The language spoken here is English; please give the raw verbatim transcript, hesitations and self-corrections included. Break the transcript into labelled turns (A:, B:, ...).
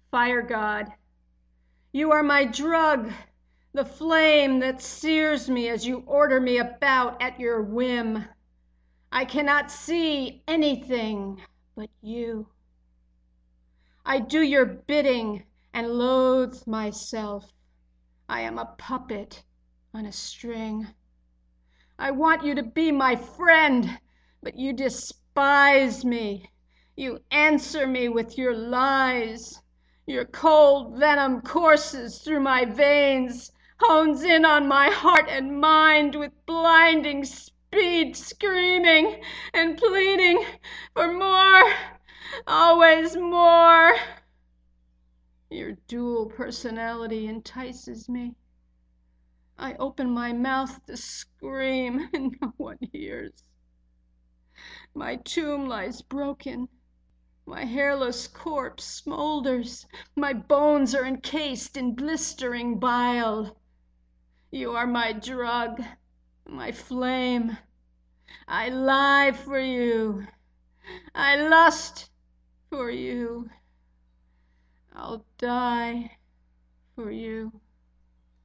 A: Fire god, you are my drug, the flame that sears me as you order me about at your whim. I cannot see anything but you. I do your bidding and loathe myself. I am a puppet on a string. I want you to be my friend, but you despise me. You answer me with your lies. Your cold venom courses through my veins, hones in on my heart and mind with blinding speed, screaming and pleading for more, always more. Your dual personality entices me. I open my mouth to scream, and no one hears. My tomb lies broken. My hairless corpse smolders. My bones are encased in blistering bile. You are my drug, my flame. I lie for you. I lust for you. I'll die for you.